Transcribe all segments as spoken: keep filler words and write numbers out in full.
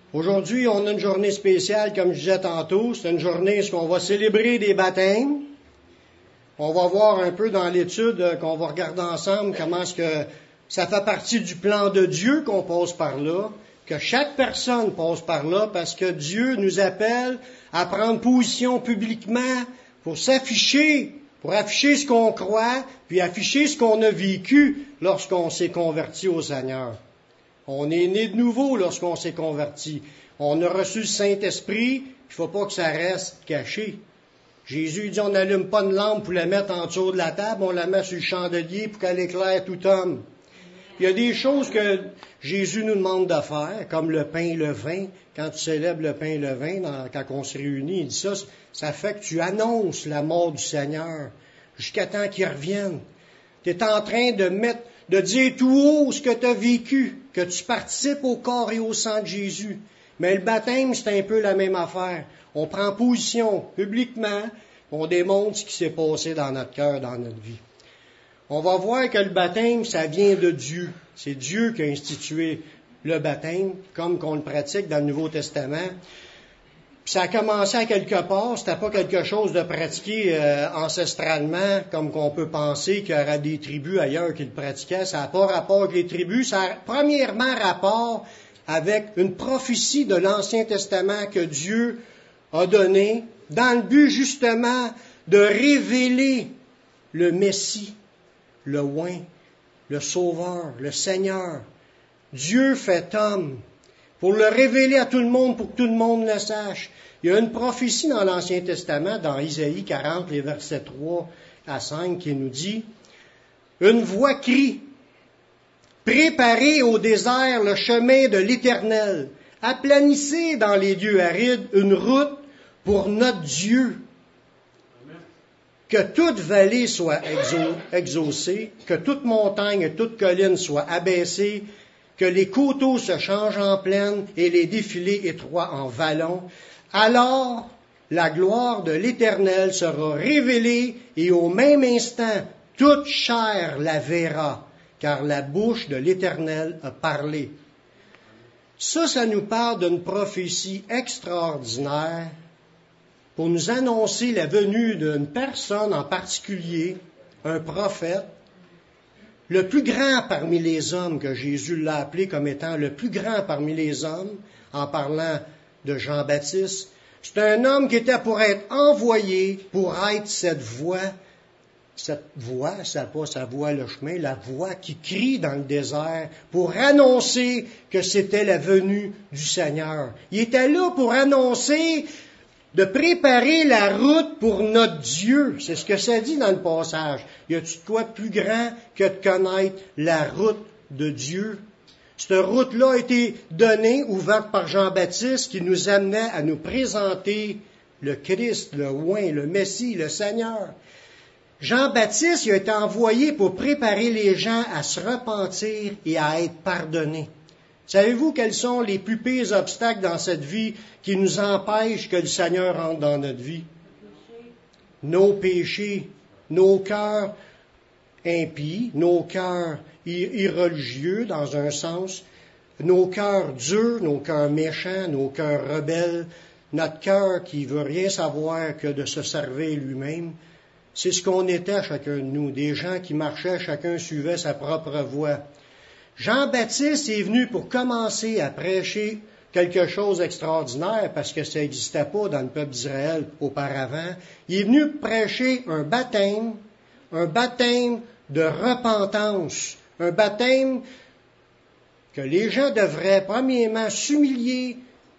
Aujourd'hui, on a une journée spéciale, comme je disais tantôt. C'est une journée où on va célébrer des baptêmes. On va voir un peu dans l'étude qu'on va regarder ensemble comment est-ce que ça fait partie du plan de Dieu qu'on passe par là, que chaque personne passe par là, parce que Dieu nous appelle à prendre position publiquement pour s'afficher, pour afficher ce qu'on croit, puis afficher ce qu'on a vécu lorsqu'on s'est converti au Seigneur. On est né de nouveau lorsqu'on s'est converti. On a reçu le Saint-Esprit, il ne faut pas que ça reste caché. Jésus dit, on n'allume pas une lampe pour la mettre en dessous de la table, on la met sur le chandelier pour qu'elle éclaire tout homme. Il y a des choses que Jésus nous demande de faire, comme le pain et le vin. Quand tu célèbres le pain et le vin, dans, quand on se réunit, il dit ça, ça fait que tu annonces la mort du Seigneur jusqu'à temps qu'il revienne. Tu es en train de mettre, de dire tout haut ce que tu as vécu, que tu participes au corps et au sang de Jésus. Mais le baptême, c'est un peu la même affaire. On prend position publiquement, on démontre ce qui s'est passé dans notre cœur, dans notre vie. On va voir que le baptême, ça vient de Dieu. C'est Dieu qui a institué le baptême, comme qu'on le pratique dans le Nouveau Testament. Puis ça a commencé à quelque part, c'était pas quelque chose de pratiqué euh, ancestralement, comme qu'on peut penser qu'il y aurait des tribus ailleurs qui le pratiquaient. Ça n'a pas rapport avec les tribus, ça a premièrement rapport avec une prophétie de l'Ancien Testament que Dieu a donnée, dans le but justement de révéler le Messie, le oint, le Sauveur, le Seigneur. Dieu fait homme pour le révéler à tout le monde, pour que tout le monde le sache. Il y a une prophétie dans l'Ancien Testament, dans Isaïe quarante, les versets trois à cinq, qui nous dit « Une voix crie, préparez au désert le chemin de l'Éternel, aplanissez dans les lieux arides une route pour notre Dieu. » Que toute vallée soit exau- exaucée, que toute montagne et toute colline soit abaissée, que les coteaux se changent en plaine et les défilés étroits en vallons. Alors, la gloire de l'Éternel sera révélée et au même instant, toute chair la verra, car la bouche de l'Éternel a parlé. Ça, ça nous parle d'une prophétie extraordinaire pour nous annoncer la venue d'une personne en particulier, un prophète, le plus grand parmi les hommes, que Jésus l'a appelé comme étant le plus grand parmi les hommes, en parlant de Jean-Baptiste. C'est un homme qui était pour être envoyé, pour être cette voix, cette voix, ça pas sa voix, le chemin, la voix qui crie dans le désert, pour annoncer que c'était la venue du Seigneur. Il était là pour annoncer de préparer la route pour notre Dieu. C'est ce que ça dit dans le passage. Y a-tu de quoi de plus grand que de connaître la route de Dieu? Cette route-là a été donnée, ouverte par Jean-Baptiste, qui nous amenait à nous présenter le Christ, le oint, le Messie, le Seigneur. Jean-Baptiste il a été envoyé pour préparer les gens à se repentir et à être pardonnés. Savez-vous quels sont les plus pires obstacles dans cette vie qui nous empêchent que le Seigneur entre dans notre vie? Nos péchés, nos cœurs impies, nos cœurs irreligieux dans un sens, nos cœurs durs, nos cœurs méchants, nos cœurs rebelles, notre cœur qui veut rien savoir que de se servir lui-même. C'est ce qu'on était chacun de nous, des gens qui marchaient, chacun suivait sa propre voie. Jean-Baptiste est venu pour commencer à prêcher quelque chose d'extraordinaire parce que ça n'existait pas dans le peuple d'Israël auparavant. Il est venu prêcher un baptême, un baptême de repentance, un baptême que les gens devraient premièrement s'humilier,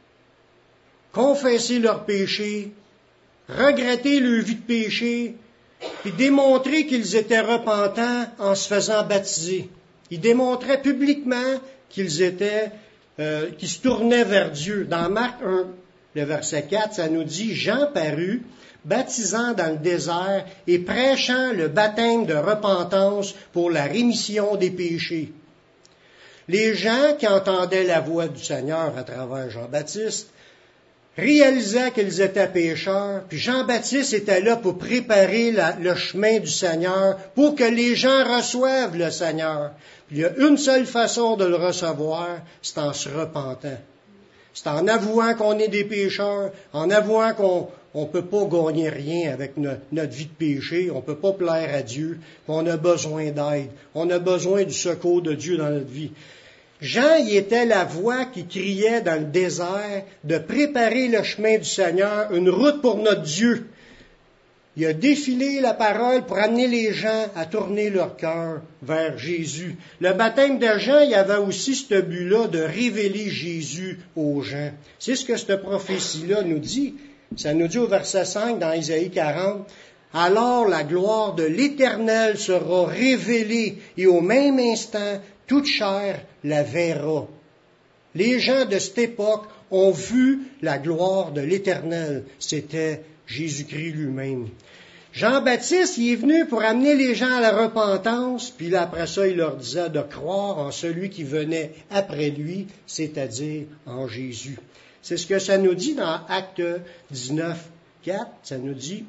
confesser leurs péchés, regretter leur vie de péché, puis démontrer qu'ils étaient repentants en se faisant baptiser. Ils démontraient publiquement qu'ils étaient, euh, qu'ils se tournaient vers Dieu. Dans Marc un, le verset quatre, ça nous dit « Jean parut, baptisant dans le désert et prêchant le baptême de repentance pour la rémission des péchés. » Les gens qui entendaient la voix du Seigneur à travers Jean-Baptiste réalisaient qu'ils étaient pécheurs, puis Jean-Baptiste était là pour préparer la, le chemin du Seigneur, pour que les gens reçoivent le Seigneur. Puis il y a une seule façon de le recevoir, c'est en se repentant. C'est en avouant qu'on est des pécheurs, en avouant qu'on ne peut pas gagner rien avec no, notre vie de péché, on ne peut pas plaire à Dieu, on a besoin d'aide, on a besoin du secours de Dieu dans notre vie. Jean, il était la voix qui criait dans le désert de préparer le chemin du Seigneur, une route pour notre Dieu. Il a défilé la parole pour amener les gens à tourner leur cœur vers Jésus. Le baptême de Jean, il y avait aussi ce but-là de révéler Jésus aux gens. C'est ce que cette prophétie-là nous dit. Ça nous dit au verset cinq dans Isaïe quarante, « Alors la gloire de l'Éternel sera révélée et au même instant, toute chair la verra. » Les gens de cette époque ont vu la gloire de l'Éternel. C'était Jésus-Christ lui-même. Jean-Baptiste, il est venu pour amener les gens à la repentance, puis là, après ça, il leur disait de croire en celui qui venait après lui, c'est-à-dire en Jésus. C'est ce que ça nous dit dans Actes dix-neuf, quatre. Ça nous dit,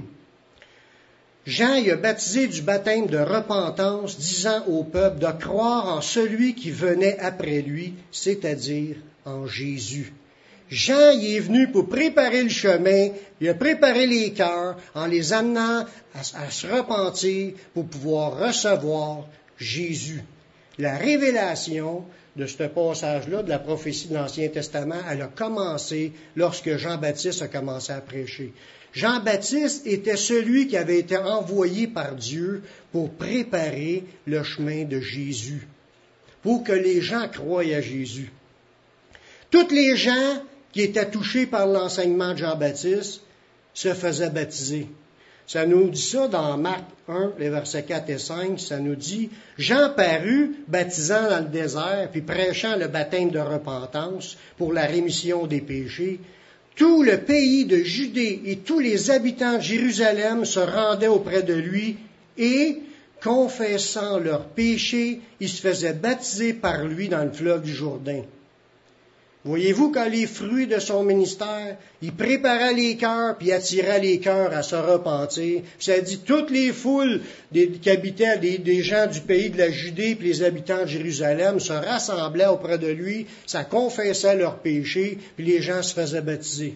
Jean il a baptisé du baptême de repentance, disant au peuple de croire en celui qui venait après lui, c'est-à-dire en Jésus. Jean il est venu pour préparer le chemin, il a préparé les cœurs en les amenant à, à se repentir pour pouvoir recevoir Jésus. La révélation de ce passage-là, de la prophétie de l'Ancien Testament, elle a commencé lorsque Jean-Baptiste a commencé à prêcher. Jean-Baptiste était celui qui avait été envoyé par Dieu pour préparer le chemin de Jésus, pour que les gens croient à Jésus. Tous les gens qui étaient touchés par l'enseignement de Jean-Baptiste se faisaient baptiser. Ça nous dit ça dans Marc un, les versets quatre et cinq, ça nous dit « Jean parut, baptisant dans le désert, puis prêchant le baptême de repentance pour la rémission des péchés. Tout le pays de Judée et tous les habitants de Jérusalem se rendaient auprès de lui et, confessant leurs péchés, ils se faisaient baptiser par lui dans le fleuve du Jourdain. » Voyez-vous, quand les fruits de son ministère, il préparait les cœurs, puis attirait les cœurs à se repentir. Puis ça dit, toutes les foules des, qui habitaient, des, des gens du pays de la Judée, puis les habitants de Jérusalem, se rassemblaient auprès de lui, ça confessait leurs péchés, puis les gens se faisaient baptiser.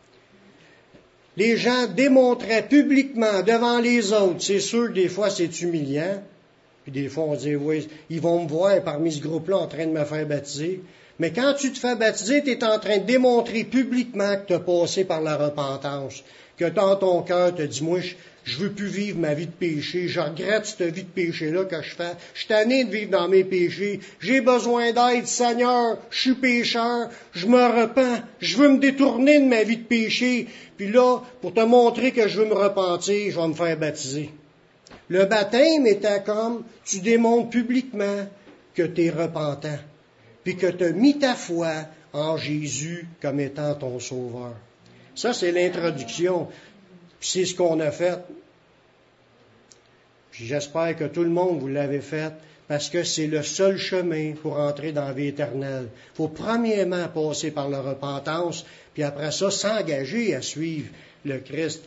Les gens démontraient publiquement devant les autres, c'est sûr que des fois c'est humiliant, puis des fois on dit, oui, ils vont me voir parmi ce groupe-là en train de me faire baptiser. Mais quand tu te fais baptiser, tu es en train de démontrer publiquement que tu as passé par la repentance, que dans ton cœur, tu as dit, moi, je ne veux plus vivre ma vie de péché, je regrette cette vie de péché-là que je fais, je suis tanné de vivre dans mes péchés, j'ai besoin d'aide, Seigneur, je suis pécheur, je me repens, je veux me détourner de ma vie de péché, puis là, pour te montrer que je veux me repentir, je vais me faire baptiser. Le baptême était comme, tu démontres publiquement que tu es repentant, puis que tu as mis ta foi en Jésus comme étant ton sauveur. Ça, c'est l'introduction. Puis c'est ce qu'on a fait. Puis j'espère que tout le monde, vous l'avez fait, parce que c'est le seul chemin pour entrer dans la vie éternelle. Il faut premièrement passer par la repentance, puis après ça, s'engager à suivre le Christ.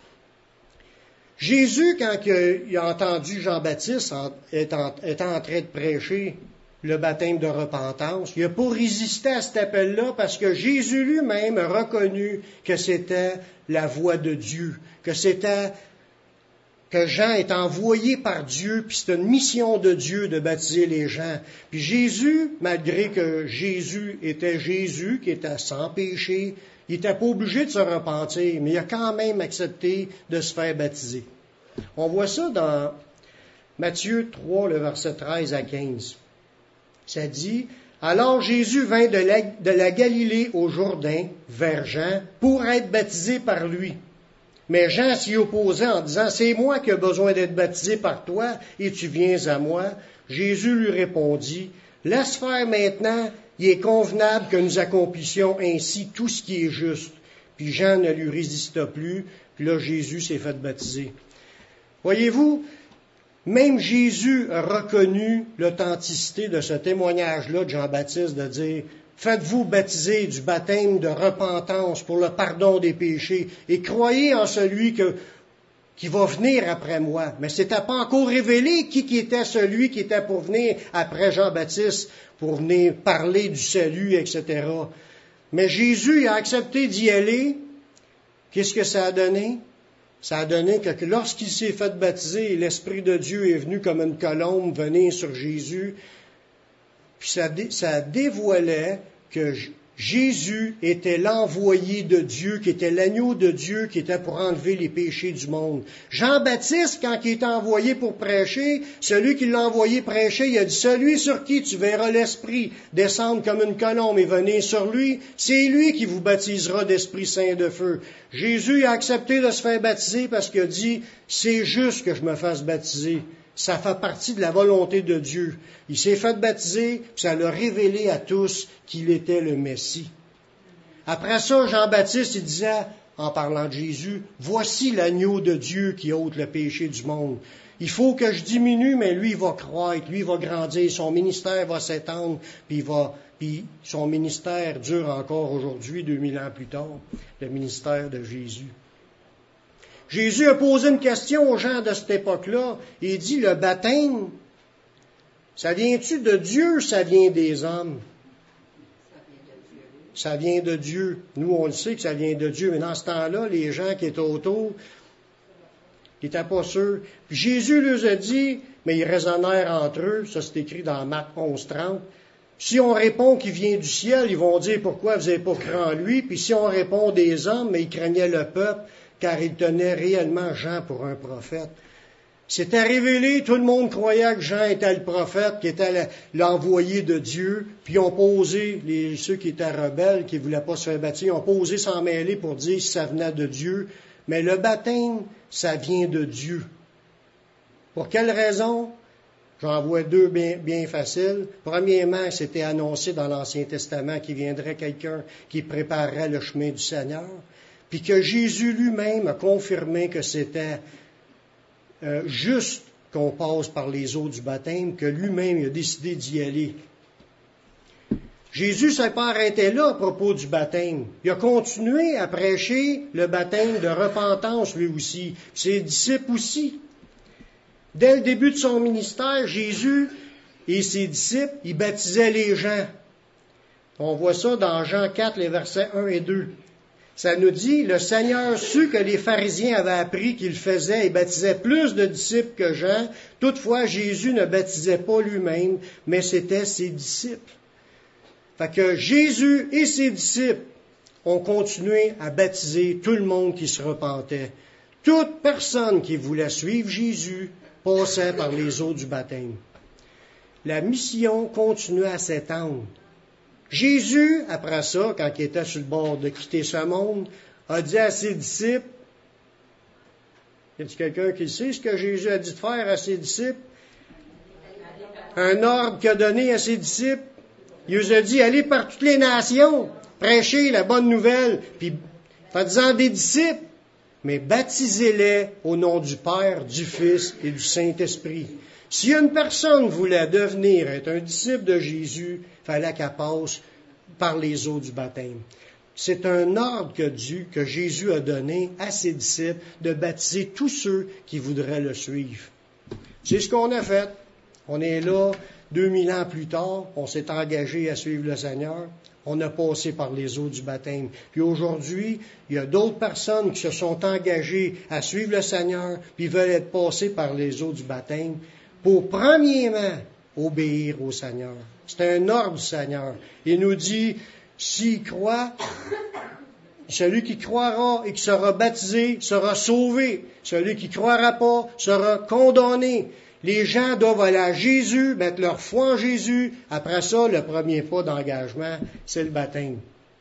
Jésus, quand il a entendu Jean-Baptiste étant en train de prêcher le baptême de repentance, il n'a pas résisté à cet appel-là parce que Jésus lui-même a reconnu que c'était la voix de Dieu, que c'était que Jean est envoyé par Dieu, puis c'est une mission de Dieu de baptiser les gens. Puis Jésus, malgré que Jésus était Jésus, qui était sans péché, il n'était pas obligé de se repentir, mais il a quand même accepté de se faire baptiser. On voit ça dans Matthieu trois, le verset treize à quinze. Ça dit, « Alors Jésus vint de la, de la Galilée au Jourdain, vers Jean, pour être baptisé par lui. Mais Jean s'y opposait en disant, « C'est moi qui ai besoin d'être baptisé par toi, et tu viens à moi. » Jésus lui répondit, « Laisse faire maintenant, il est convenable que nous accomplissions ainsi tout ce qui est juste. » Puis Jean ne lui résista plus, puis là Jésus s'est fait baptiser. Voyez-vous, même Jésus a reconnu l'authenticité de ce témoignage-là de Jean-Baptiste de dire « Faites-vous baptiser du baptême de repentance pour le pardon des péchés et croyez en celui que, qui va venir après moi. » Mais ce n'était pas encore révélé qui, qui était celui qui était pour venir après Jean-Baptiste, pour venir parler du salut, et cetera. Mais Jésus a accepté d'y aller. Qu'est-ce que ça a donné? Ça a donné que lorsqu'il s'est fait baptiser, l'Esprit de Dieu est venu comme une colombe venir sur Jésus. Puis ça, ça dévoilait que Jésus était l'envoyé de Dieu, qui était l'agneau de Dieu, qui était pour enlever les péchés du monde. Jean-Baptiste, quand il était envoyé pour prêcher, celui qui l'a envoyé prêcher, il a dit, celui sur qui tu verras l'Esprit descendre comme une colombe et venir sur lui, c'est lui qui vous baptisera d'Esprit Saint de feu. Jésus a accepté de se faire baptiser parce qu'il a dit, c'est juste que je me fasse baptiser. Ça fait partie de la volonté de Dieu. Il s'est fait baptiser, puis ça l'a révélé à tous qu'il était le Messie. Après ça, Jean-Baptiste, il disait, en parlant de Jésus, « Voici l'agneau de Dieu qui ôte le péché du monde. Il faut que je diminue, mais lui, il va croître, lui, il va grandir, son ministère va s'étendre, puis, il va, puis son ministère dure encore aujourd'hui, deux mille ans plus tard, le ministère de Jésus. » Jésus a posé une question aux gens de cette époque-là. Il dit, le baptême, ça vient-tu de Dieu ou ça vient des hommes? Ça vient de Dieu. Nous, on le sait que ça vient de Dieu. Mais dans ce temps-là, les gens qui étaient autour, qui n'étaient pas sûrs. Puis Jésus leur a dit, mais ils raisonnèrent entre eux, ça c'est écrit dans Marc onze trente. Si on répond qu'il vient du ciel, ils vont dire pourquoi vous n'avez pas cru en lui. Puis si on répond des hommes, mais ils craignaient le peuple, car il tenait réellement Jean pour un prophète. C'était révélé, tout le monde croyait que Jean était le prophète, qui était l'envoyé de Dieu, puis ils ont posé, les, ceux qui étaient rebelles, qui ne voulaient pas se faire baptiser, ont posé s'en mêler pour dire si ça venait de Dieu. Mais le baptême, ça vient de Dieu. Pour quelle raison? J'en vois deux bien, bien faciles. Premièrement, c'était annoncé dans l'Ancien Testament qu'il viendrait quelqu'un qui préparerait le chemin du Seigneur. Puis que Jésus lui-même a confirmé que c'était euh, juste qu'on passe par les eaux du baptême, que lui-même il a décidé d'y aller. Jésus ne s'est pas arrêté là à propos du baptême. Il a continué à prêcher le baptême de repentance lui aussi, ses disciples aussi. Dès le début de son ministère, Jésus et ses disciples, ils baptisaient les gens. On voit ça dans Jean quatre, les versets un et deux. Ça nous dit, le Seigneur sut que les pharisiens avaient appris qu'il faisait et baptisait plus de disciples que Jean. Toutefois, Jésus ne baptisait pas lui-même, mais c'était ses disciples. Fait que Jésus et ses disciples ont continué à baptiser tout le monde qui se repentait. Toute personne qui voulait suivre Jésus passait par les eaux du baptême. La mission continuait à s'étendre. Jésus, après ça, quand il était sur le bord de quitter ce monde, a dit à ses disciples, y a-t-il quelqu'un qui sait ce que Jésus a dit de faire à ses disciples? Un ordre qu'il a donné à ses disciples. Il nous a dit, allez par toutes les nations, prêchez la bonne nouvelle, puis faites-en des disciples, mais baptisez-les au nom du Père, du Fils et du Saint-Esprit. Si une personne voulait devenir être un disciple de Jésus, il fallait qu'elle passe par les eaux du baptême. C'est un ordre que Dieu, que Jésus a donné à ses disciples de baptiser tous ceux qui voudraient le suivre. C'est ce qu'on a fait. On est là, deux mille ans plus tard, on s'est engagé à suivre le Seigneur. On a passé par les eaux du baptême. Puis aujourd'hui, il y a d'autres personnes qui se sont engagées à suivre le Seigneur, puis veulent être passées par les eaux du baptême, pour premièrement obéir au Seigneur. C'est un ordre du Seigneur. Il nous dit, s'il croit, celui qui croira et qui sera baptisé sera sauvé. Celui qui ne croira pas sera condamné. Les gens doivent aller à Jésus, mettre leur foi en Jésus. Après ça, le premier pas d'engagement, c'est le baptême.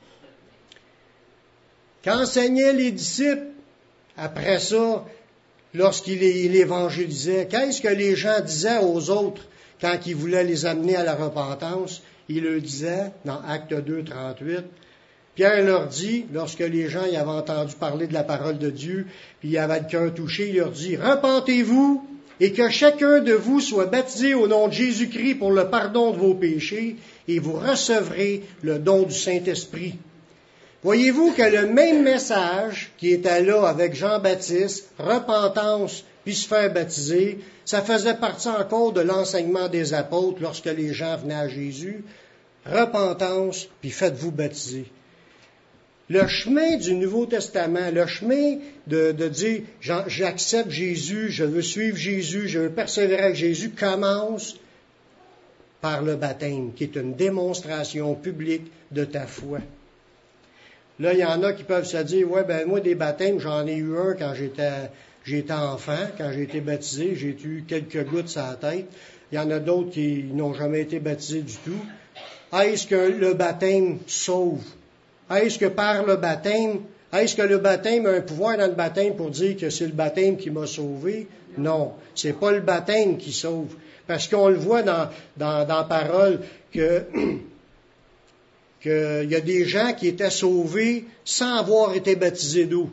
Qu'enseignaient les disciples, après ça, lorsqu'il évangélisait, qu'est-ce que les gens disaient aux autres quand ils voulaient les amener à la repentance? Il leur disait, dans Acte deux, trente-huit, Pierre leur dit, lorsque les gens y avaient entendu parler de la parole de Dieu, puis ils avaient le cœur touché, il leur dit, repentez-vous et que chacun de vous soit baptisé au nom de Jésus-Christ pour le pardon de vos péchés et vous recevrez le don du Saint-Esprit. Voyez-vous que le même message qui était là avec Jean-Baptiste, repentance puis se faire baptiser, ça faisait partie encore de l'enseignement des apôtres lorsque les gens venaient à Jésus. Repentance puis faites-vous baptiser. Le chemin du Nouveau Testament, le chemin de, de dire j'accepte Jésus, je veux suivre Jésus, je veux persévérer avec Jésus, commence par le baptême, qui est une démonstration publique de ta foi. Là, il y en a qui peuvent se dire, ouais, ben moi, des baptêmes, j'en ai eu un quand j'étais, j'étais enfant, quand j'ai été baptisé, j'ai eu quelques gouttes sur la tête. Il y en a d'autres qui n'ont jamais été baptisés du tout. Est-ce que le baptême sauve? Est-ce que par le baptême, est-ce que le baptême a un pouvoir dans le baptême pour dire que c'est le baptême qui m'a sauvé? Non, c'est pas le baptême qui sauve. Parce qu'on le voit dans, dans, dans la parole que, qu'il y a des gens qui étaient sauvés sans avoir été baptisés d'eau.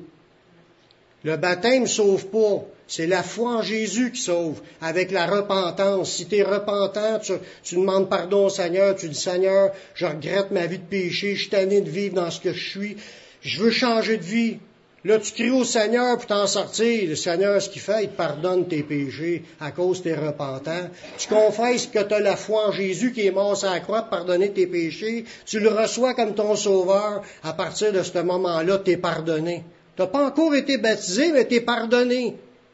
Le baptême ne sauve pas. C'est la foi en Jésus qui sauve, avec la repentance. Si tu es repentant, tu, tu demandes pardon au Seigneur, tu dis, Seigneur, je regrette ma vie de péché, je suis tanné de vivre dans ce que je suis, je veux changer de vie. Là, tu cries au Seigneur pour t'en sortir. Le Seigneur, ce qu'il fait, il te pardonne tes péchés à cause que tu es repentant. Tu confesses que tu as la foi en Jésus qui est mort sur la croix pour pardonner tes péchés. Tu le reçois comme ton sauveur. À partir de ce moment-là, tu es pardonné. Tu n'as pas encore été baptisé, mais tu es pardonné.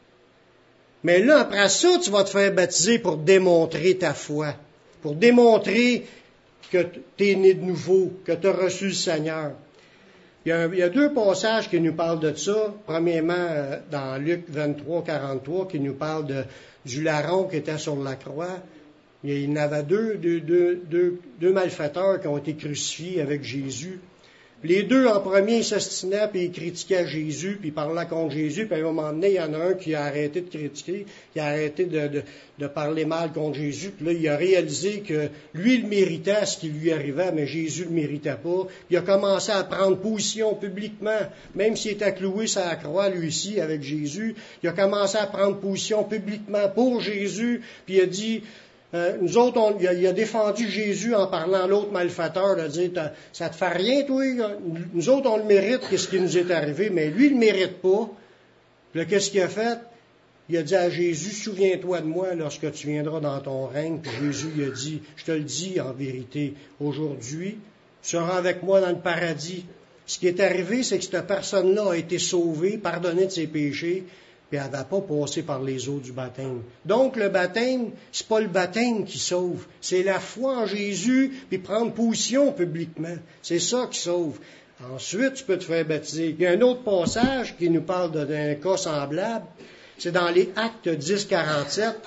Mais là, après ça, tu vas te faire baptiser pour démontrer ta foi, pour démontrer que tu es né de nouveau, que tu as reçu le Seigneur. Il y, a, il y a deux passages qui nous parlent de ça. Premièrement, dans Luc vingt-trois, quarante-trois, qui nous parle de, du larron qui était sur la croix. Il y en avait deux, deux, deux, deux, deux malfaiteurs qui ont été crucifiés avec Jésus. Les deux, en premier, ils s'ostinaient, puis ils critiquaient Jésus, puis ils parlaient contre Jésus, puis à un moment donné, il y en a un qui a arrêté de critiquer, qui a arrêté de, de, de parler mal contre Jésus, puis là, il a réalisé que lui, il méritait ce qui lui arrivait, mais Jésus ne le méritait pas. Il a commencé à prendre position publiquement, même s'il était cloué sur la croix, lui aussi, avec Jésus, il a commencé à prendre position publiquement pour Jésus, puis il a dit... Euh, nous autres, on, il, a, il a défendu Jésus en parlant à l'autre malfaiteur, de dire, ça te fait rien, toi? Nous autres, on le mérite, qu'est-ce qui nous est arrivé, mais lui, il ne le mérite pas. Puis là, qu'est-ce qu'il a fait? Il a dit à Jésus, souviens-toi de moi lorsque tu viendras dans ton règne. Puis Jésus, il a dit, je te le dis en vérité, aujourd'hui, tu seras avec moi dans le paradis. Ce qui est arrivé, c'est que cette personne-là a été sauvée, pardonnée de ses péchés, puis elle n'avait pas passé par les eaux du baptême. Donc, le baptême, c'est pas le baptême qui sauve, c'est la foi en Jésus, puis prendre position publiquement. C'est ça qui sauve. Ensuite, tu peux te faire baptiser. Il y a un autre passage qui nous parle d'un cas semblable, c'est dans les Actes dix, quarante-sept.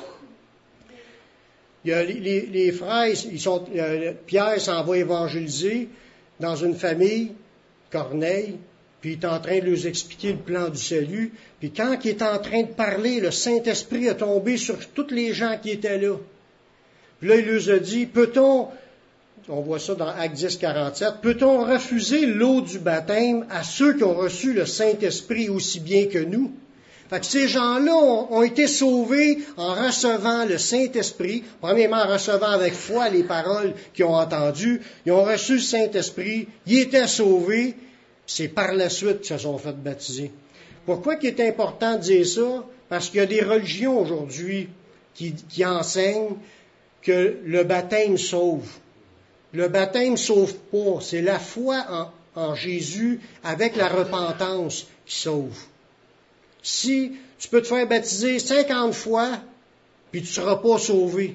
Il y a les, les, les frères, ils sont, euh, Pierre s'en va évangéliser dans une famille, Corneille, puis il est en train de leur expliquer le plan du salut. Puis quand il est en train de parler, le Saint-Esprit a tombé sur tous les gens qui étaient là. Puis là, il leur a dit, peut-on, on voit ça dans Actes dix, quarante-sept, peut-on refuser l'eau du baptême à ceux qui ont reçu le Saint-Esprit aussi bien que nous? Fait que ces gens-là ont, ont été sauvés en recevant le Saint-Esprit, premièrement en recevant avec foi les paroles qu'ils ont entendues. Ils ont reçu le Saint-Esprit, ils étaient sauvés. C'est par la suite qu'ils se sont fait baptiser. Pourquoi il est important de dire ça? Parce qu'il y a des religions aujourd'hui qui, qui enseignent que le baptême sauve. Le baptême ne sauve pas. C'est la foi en, en Jésus avec la repentance qui sauve. Si tu peux te faire baptiser cinquante fois, puis tu ne seras pas sauvé.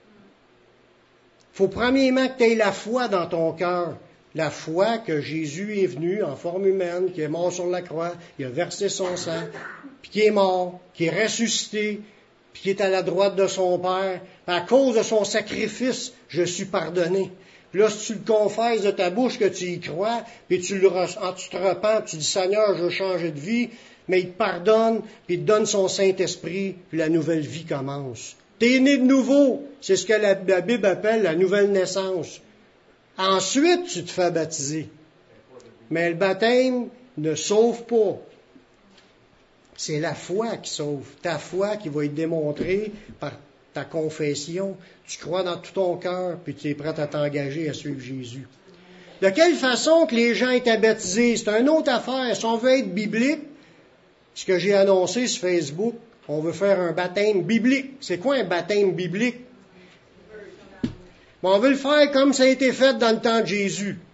Il faut premièrement que tu aies la foi dans ton cœur. La foi que Jésus est venu en forme humaine, qui est mort sur la croix, il a versé son sang, puis qui est mort, qui est ressuscité, puis qui est à la droite de son Père. À cause de son sacrifice, je suis pardonné. Puis là, si tu le confesses de ta bouche que tu y crois, puis tu, le, tu te repens, tu dis, Seigneur, je veux changer de vie, mais il te pardonne, puis il te donne son Saint-Esprit, puis la nouvelle vie commence. T'es né de nouveau. C'est ce que la, la Bible appelle la nouvelle naissance. Ensuite, tu te fais baptiser. Mais le baptême ne sauve pas. C'est la foi qui sauve. Ta foi qui va être démontrée par ta confession. Tu crois dans tout ton cœur, puis tu es prêt à t'engager à suivre Jésus. De quelle façon que les gens étaient baptisés? C'est une autre affaire. Si on veut être biblique, ce que j'ai annoncé sur Facebook, on veut faire un baptême biblique. C'est quoi un baptême biblique? On veut le faire comme ça a été fait dans le temps de Jésus.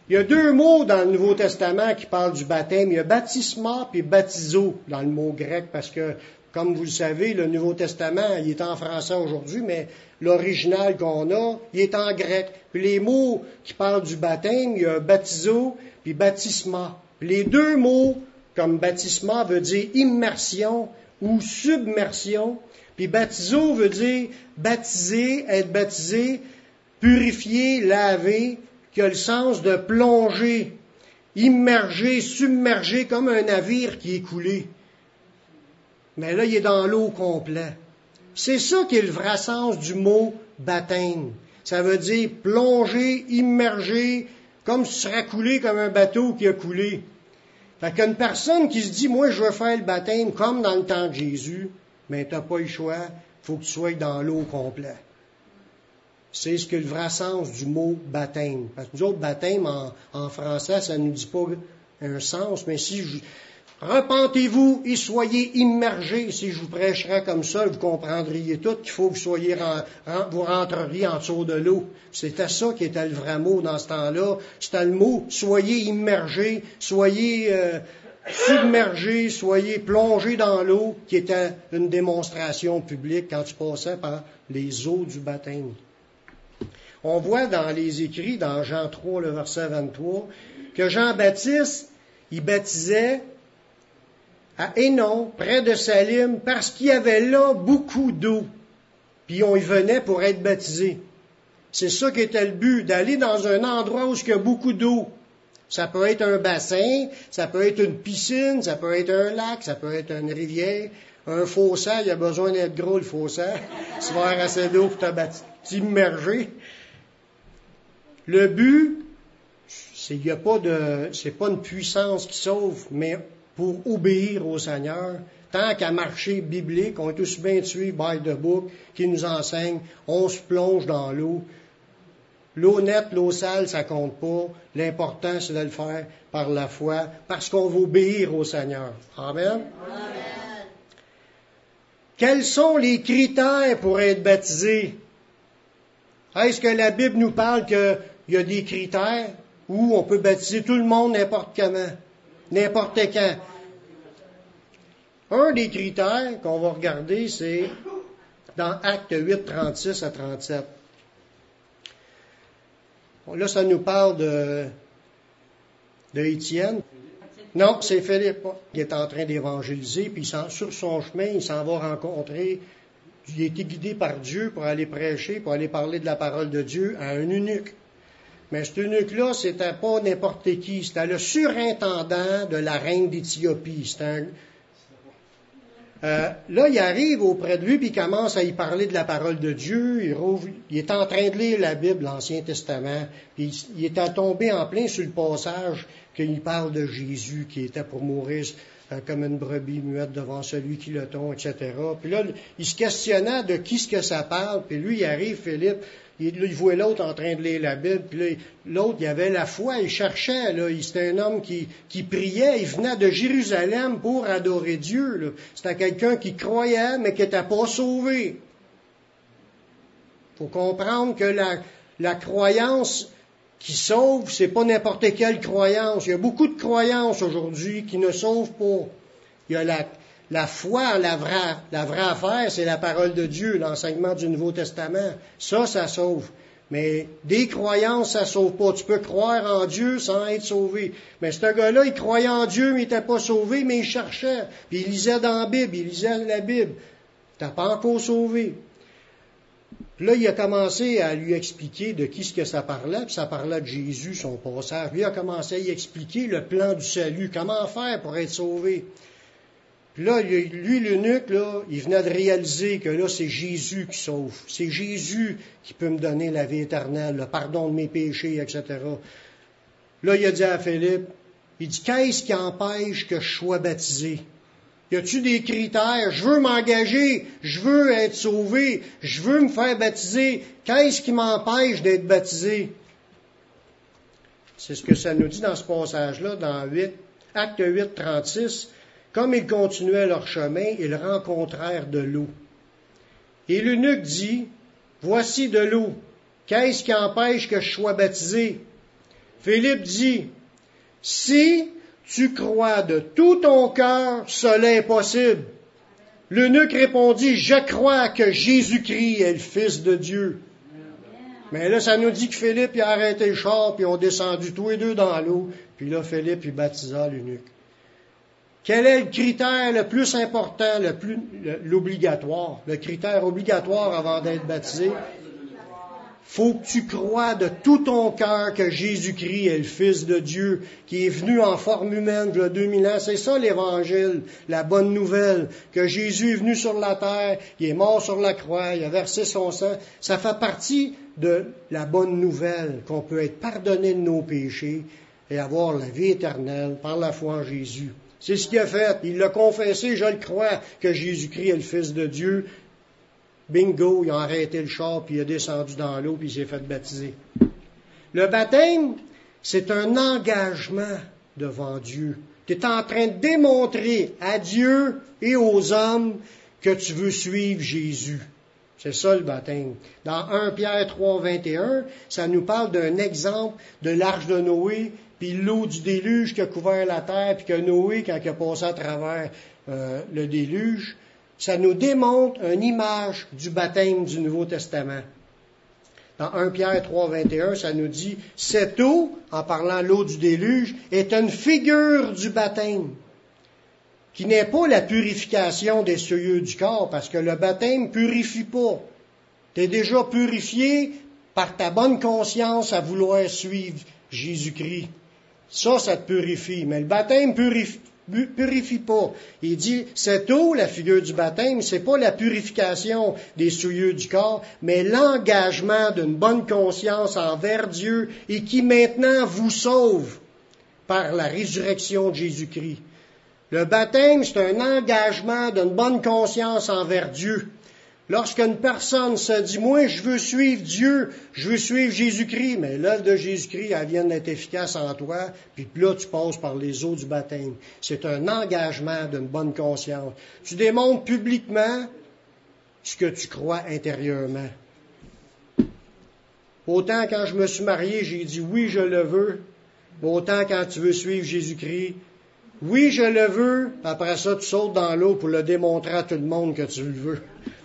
Il y a deux mots dans le Nouveau Testament qui parlent du baptême. Il y a baptisma puis baptizo dans le mot grec parce que, comme vous le savez, le Nouveau Testament, il est en français aujourd'hui, mais l'original qu'on a, il est en grec. Puis les mots qui parlent du baptême, il y a baptizo puis baptisma. Puis les deux mots, comme baptisma veut dire immersion ou submersion, puis baptizo veut dire baptiser, être baptisé, purifier, laver, qui a le sens de plonger, immerger, submerger comme un navire qui est coulé. Mais là, il est dans l'eau complet. C'est ça qui est le vrai sens du mot baptême. Ça veut dire plonger, immerger, comme si tu serais coulé comme un bateau qui a coulé. Fait qu'une personne qui se dit, moi, je veux faire le baptême comme dans le temps de Jésus, mais tu n'as pas le choix, il faut que tu sois dans l'eau complet. C'est ce que le vrai sens du mot baptême. Parce que nous autres, baptême, en, en français, ça ne nous dit pas un sens, mais si je... Repentez-vous et soyez immergés. Si je vous prêcherais comme ça, vous comprendriez tout qu'il faut que vous soyez, vous rentreriez en dessous de l'eau. C'était ça qui était le vrai mot dans ce temps-là. C'était le mot, soyez immergés, soyez euh, submergés, soyez plongés dans l'eau, qui était une démonstration publique quand tu passais par les eaux du baptême. On voit dans les écrits, dans Jean trois, le verset vingt-trois, que Jean-Baptiste, il baptisait à Hénon, près de Salim, parce qu'il y avait là beaucoup d'eau. Puis on y venait pour être baptisé. C'est ça qui était le but, d'aller dans un endroit où il y a beaucoup d'eau. Ça peut être un bassin, ça peut être une piscine, ça peut être un lac, ça peut être une rivière, un fossé, il y a besoin d'être gros le fossé. Tu vas avoir assez d'eau pour t'immerger. Le but, c'est qu'il y a pas de, c'est pas une puissance qui sauve, mais pour obéir au Seigneur, tant qu'à marcher biblique, on est tous bien tués by the book, qui nous enseigne, on se plonge dans l'eau. L'eau nette, l'eau sale, ça compte pas. L'important, c'est de le faire par la foi, parce qu'on va obéir au Seigneur. Amen. Amen. Quels sont les critères pour être baptisé? Est-ce que la Bible nous parle qu'il y a des critères où on peut baptiser tout le monde n'importe comment? N'importe quand. Un des critères qu'on va regarder, c'est dans Actes huit, trente-six à trente-sept. Là, ça nous parle de, de Étienne. Non, c'est Philippe qui est en train d'évangéliser, puis sur son chemin, il s'en va rencontrer, il a été guidé par Dieu pour aller prêcher, pour aller parler de la parole de Dieu à un eunuque. Mais cet eunuque-là, c'était pas n'importe qui. C'était le surintendant de la reine d'Éthiopie. C'était un... euh, là, il arrive auprès de lui, puis il commence à y parler de la parole de Dieu. Il, rouvre... il est en train de lire la Bible, l'Ancien Testament. Puis il est tombé en plein sur le passage qu'il parle de Jésus, qui était pour mourir euh, comme une brebis muette devant celui qui le tond, et cetera. Puis là, il se questionnait de qui ce que ça parle. Puis lui, il arrive, Philippe. Il, là, il voit l'autre en train de lire la Bible, puis là, l'autre, il avait la foi, il cherchait, là, il, c'était un homme qui, qui priait, il venait de Jérusalem pour adorer Dieu, là. C'était quelqu'un qui croyait, mais qui n'était pas sauvé. Il faut comprendre que la, la croyance qui sauve, c'est pas n'importe quelle croyance. Il y a beaucoup de croyances aujourd'hui qui ne sauvent pas. Il y a la La foi, la vraie, la vraie affaire, c'est la parole de Dieu, l'enseignement du Nouveau Testament. Ça, ça sauve. Mais des croyances, ça sauve pas. Tu peux croire en Dieu sans être sauvé. Mais ce gars-là, il croyait en Dieu, mais il n'était pas sauvé, mais il cherchait. Puis il lisait dans la Bible, il lisait la Bible. T'as pas encore sauvé. Puis là, il a commencé à lui expliquer de qui ce que ça parlait, puis ça parlait de Jésus, son passage. Puis il a commencé à y expliquer le plan du salut, comment faire pour être sauvé. Puis là, lui, l'eunuque, là, il venait de réaliser que là, c'est Jésus qui sauve. C'est Jésus qui peut me donner la vie éternelle, le pardon de mes péchés, et cetera. Là, il a dit à Philippe, il dit, qu'est-ce qui empêche que je sois baptisé? Y a-tu des critères? Je veux m'engager, je veux être sauvé, je veux me faire baptiser. Qu'est-ce qui m'empêche d'être baptisé? C'est ce que ça nous dit dans ce passage-là, dans huit, Acte huit, trente-six. Comme ils continuaient leur chemin, ils rencontrèrent de l'eau. Et l'eunuque dit, « Voici de l'eau. Qu'est-ce qui empêche que je sois baptisé? » Philippe dit, si tu crois de tout ton cœur, cela est possible. L'eunuque répondit, je crois que Jésus-Christ est le Fils de Dieu. Mais là, ça nous dit que Philippe, il a arrêté le char, puis ils ont descendu tous les deux dans l'eau, puis là, Philippe, il baptisa l'eunuque. Quel est le critère le plus important, le plus, le, l'obligatoire, le critère obligatoire avant d'être baptisé? Faut que tu crois de tout ton cœur que Jésus-Christ est le Fils de Dieu, qui est venu en forme humaine il y a deux mille ans. C'est ça l'Évangile, la bonne nouvelle, que Jésus est venu sur la terre, il est mort sur la croix, il a versé son sang. Ça fait partie de la bonne nouvelle, qu'on peut être pardonné de nos péchés et avoir la vie éternelle par la foi en Jésus. C'est ce qu'il a fait. Il l'a confessé, je le crois, que Jésus-Christ est le Fils de Dieu. Bingo, il a arrêté le char, puis il est descendu dans l'eau, puis il s'est fait baptiser. Le baptême, c'est un engagement devant Dieu. Tu es en train de démontrer à Dieu et aux hommes que tu veux suivre Jésus. C'est ça le baptême. Dans premier Pierre trois, vingt et un, ça nous parle d'un exemple de l'arche de Noé, puis l'eau du déluge qui a couvert la terre, puis que Noé, quand il a passé à travers euh, le déluge, ça nous démontre une image du baptême du Nouveau Testament. Dans premier Pierre trois, vingt et un, ça nous dit, cette eau, en parlant de l'eau du déluge, est une figure du baptême, qui n'est pas la purification des souillures du corps, parce que le baptême purifie pas. Tu es déjà purifié par ta bonne conscience à vouloir suivre Jésus-Christ. Ça, ça te purifie. Mais le baptême purifie, purifie pas. Il dit, cette eau, la figure du baptême, c'est pas la purification des souillures du corps, mais l'engagement d'une bonne conscience envers Dieu et qui maintenant vous sauve par la résurrection de Jésus-Christ. Le baptême, c'est un engagement d'une bonne conscience envers Dieu. Lorsqu'une personne se dit, moi, je veux suivre Dieu, je veux suivre Jésus-Christ, mais l'œuvre de Jésus-Christ, elle vient d'être efficace en toi, puis là, tu passes par les eaux du baptême. C'est un engagement d'une bonne conscience. Tu démontres publiquement ce que tu crois intérieurement. Autant quand je me suis marié, j'ai dit, oui, je le veux. Autant quand tu veux suivre Jésus-Christ, oui, je le veux, puis après ça, tu sautes dans l'eau pour le démontrer à tout le monde que tu le veux.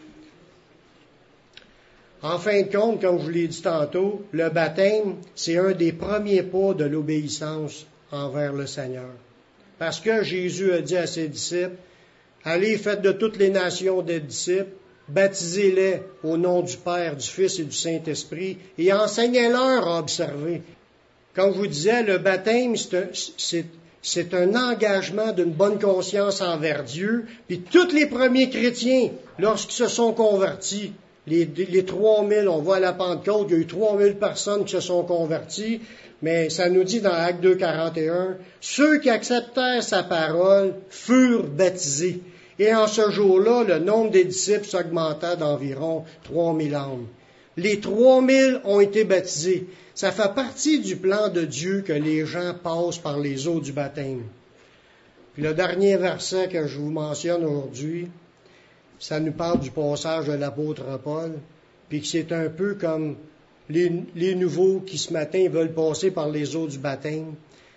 En fin de compte, comme je vous l'ai dit tantôt, le baptême, c'est un des premiers pas de l'obéissance envers le Seigneur. Parce que Jésus a dit à ses disciples, allez, faites de toutes les nations des disciples, baptisez-les au nom du Père, du Fils et du Saint-Esprit, et enseignez-leur à observer. Comme je vous disais, le baptême, c'est un, c'est, c'est un engagement d'une bonne conscience envers Dieu, puis tous les premiers chrétiens, lorsqu'ils se sont convertis, Les, les trois mille, on voit à la Pentecôte, il y a eu trois mille personnes qui se sont converties, mais ça nous dit dans Actes deux, quarante et un, ceux qui acceptèrent sa parole furent baptisés. Et en ce jour-là, le nombre des disciples s'augmenta d'environ trois mille âmes. Les trois mille ont été baptisés. Ça fait partie du plan de Dieu que les gens passent par les eaux du baptême. Puis le dernier verset que je vous mentionne aujourd'hui, ça nous parle du passage de l'apôtre Paul, puis que c'est un peu comme les, les nouveaux qui ce matin veulent passer par les eaux du baptême.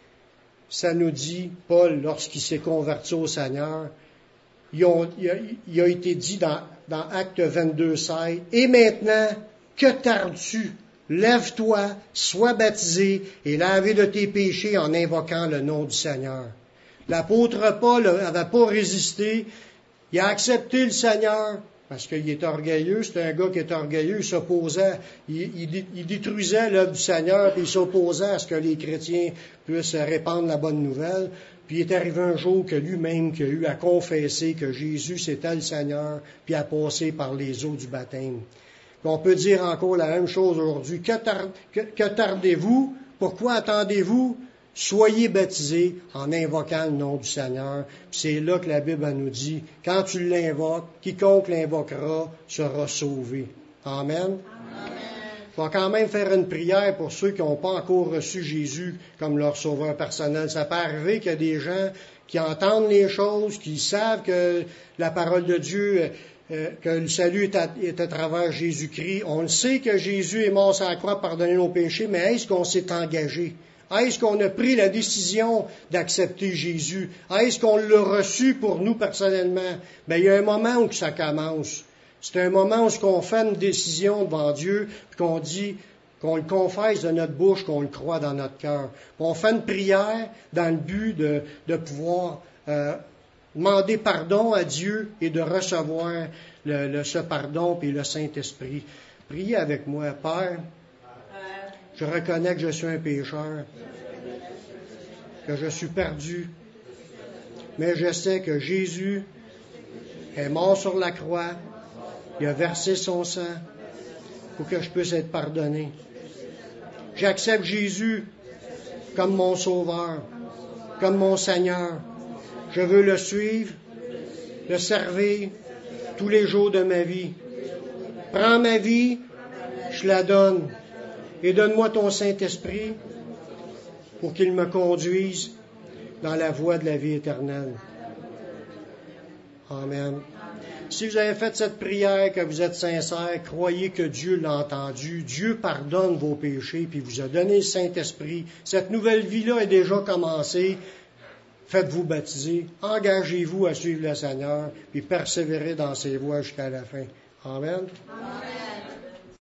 Ça nous dit, Paul, lorsqu'il s'est converti au Seigneur, il a, il a, il a été dit dans, dans Acte vingt-deux, seize, « Et maintenant, que tardes-tu? Lève-toi, sois baptisé et lavé de tes péchés en invoquant le nom du Seigneur. » L'apôtre Paul n'avait pas résisté. Il a accepté le Seigneur parce qu'il est orgueilleux. C'est un gars qui est orgueilleux. Il s'opposait, il, il, il détruisait l'œuvre du Seigneur, puis il s'opposait à ce que les chrétiens puissent répandre la bonne nouvelle. Puis il est arrivé un jour que lui-même qui a eu à confesser que Jésus c'était le Seigneur, puis à passer par les eaux du baptême. Puis on peut dire encore la même chose aujourd'hui. Que, tar, que, que tardez-vous? Pourquoi attendez-vous? Soyez baptisés en invoquant le nom du Seigneur. Puis c'est là que la Bible nous dit, quand tu l'invoques, quiconque l'invoquera sera sauvé. Amen. Amen. Je vais quand même faire une prière pour ceux qui n'ont pas encore reçu Jésus comme leur sauveur personnel. Ça peut arriver qu'il y a des gens qui entendent les choses, qui savent que la parole de Dieu, euh, que le salut est à, est à travers Jésus-Christ. On le sait que Jésus est mort sur la croix pour pardonner nos péchés, mais est-ce qu'on s'est engagé Est-ce qu'on a pris la décision d'accepter Jésus? Est-ce qu'on l'a reçu pour nous personnellement? Bien, il y a un moment où ça commence. C'est un moment où on fait une décision devant Dieu, puis qu'on dit, qu'on le confesse de notre bouche, qu'on le croit dans notre cœur. On fait une prière dans le but de, de pouvoir euh, demander pardon à Dieu et de recevoir le, le, ce pardon puis le Saint-Esprit. Priez avec moi, Père. Je reconnais que je suis un pécheur, que je suis perdu, mais je sais que Jésus est mort sur la croix, il a versé son sang pour que je puisse être pardonné. J'accepte Jésus comme mon Sauveur, comme mon Seigneur. Je veux le suivre, le servir tous les jours de ma vie. Prends ma vie, je la donne. Et donne-moi ton Saint-Esprit pour qu'il me conduise dans la voie de la vie éternelle. Amen. Si vous avez fait cette prière, que vous êtes sincère, croyez que Dieu l'a entendu. Dieu pardonne vos péchés, puis vous a donné le Saint-Esprit. Cette nouvelle vie-là est déjà commencée. Faites-vous baptiser. Engagez-vous à suivre le Seigneur, puis persévérez dans ses voies jusqu'à la fin. Amen. Amen.